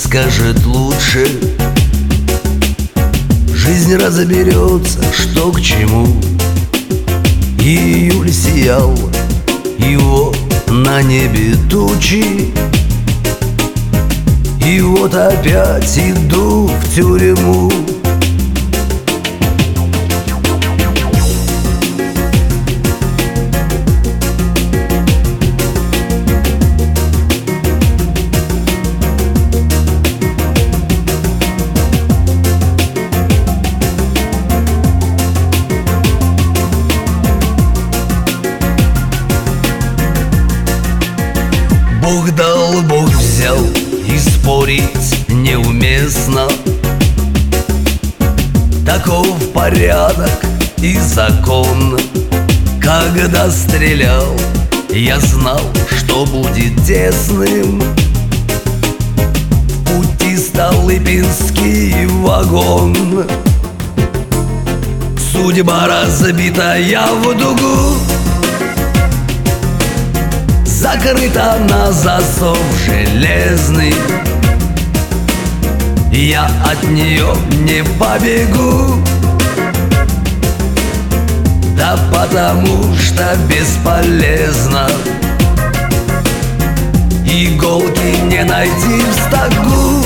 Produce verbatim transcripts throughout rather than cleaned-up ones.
скажет лучше. Жизнь разберется, что к чему. Июль сиял, его на небе тучи. И вот опять иду в тюрьму. Бог дал, Бог взял, и спорить неуместно. Таков порядок и закон. Когда стрелял, я знал, что будет тесным. В пути Столыпинский вагон. Судьба разбитая в дугу, закрыта на засов железный. Я от нее не побегу, да потому что бесполезно. Иголки не найти в стогу.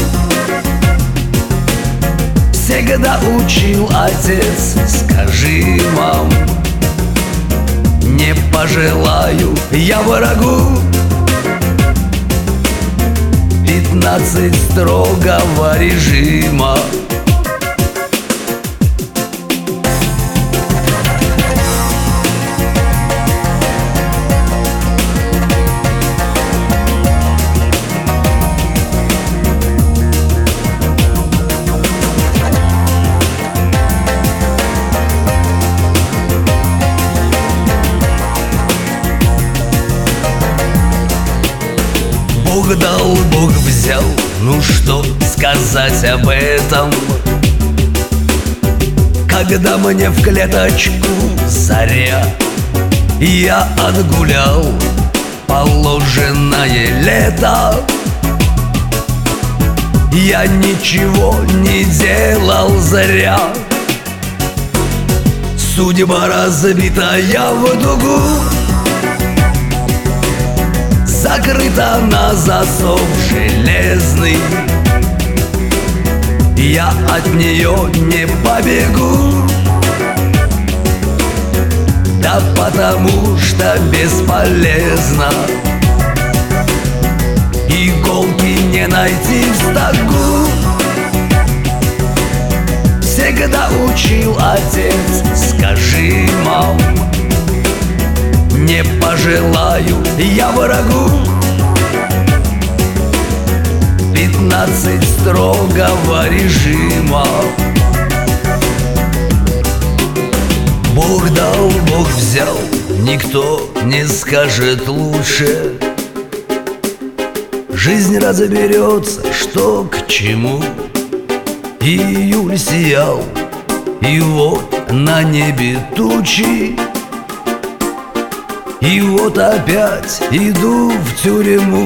Всегда учил отец, скажи, мам, не пожелаю я врагу. Пятнадцать строгого режима. Бог дал, Бог взял, ну что сказать об этом? Когда мне в клеточку заря, я отгулял положенное лето. Я ничего не делал зря. Судьба разбитая в дугу, закрыта на засов железный. Я от нее не побегу, да потому что бесполезно. Иголки не найти в стогу. Всегда учил отец, скажи, мам, не пожелаю я врагу. Пятнадцать строгого режима. Бог дал, Бог взял, никто не скажет лучше. Жизнь разберется, что к чему. Июль сиял, и вот на небе тучи. И вот опять иду в тюрьму.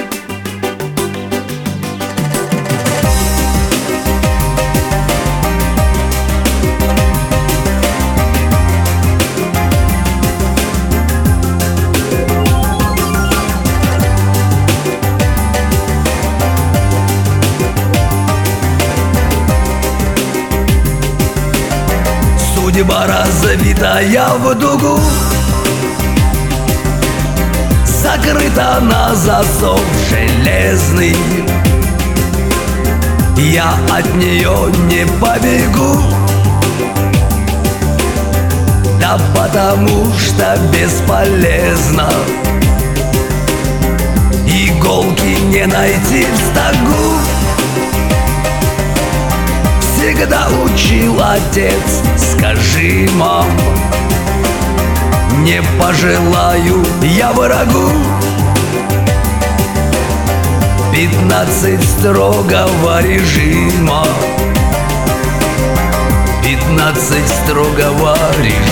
Судьба разбитая в дугу, закрыта на засов железный. Я от нее не побегу, да потому что бесполезно. Иголки не найти в стогу. Всегда учил отец, скажи, мам, не пожелаю я врагу. Пятнадцать строгого режима. Пятнадцать строгого режима.